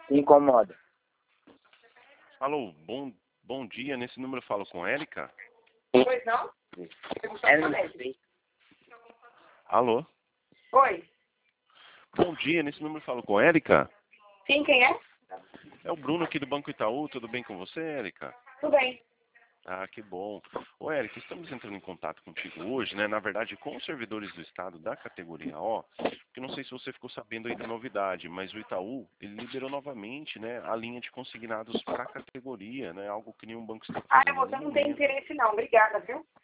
Incomoda. Alô, bom dia. Nesse número eu falo com Érica? Pois não? Alô? Oi. Bom dia. Nesse número eu falo com Érica? Sim, quem é? É o Bruno aqui do Banco Itaú. Tudo bem com você, Érica? Tudo bem. Ah, que bom. Ô, Érica, estamos entrando em contato contigo hoje, né? Na verdade, com os servidores do Estado da categoria O, porque não sei se você ficou sabendo aí da novidade, mas o Itaú, ele liberou novamente, né, a linha de consignados para a categoria, né? Algo que nenhum banco está fazendo Você no não tem momento. interesse não. Obrigada, viu?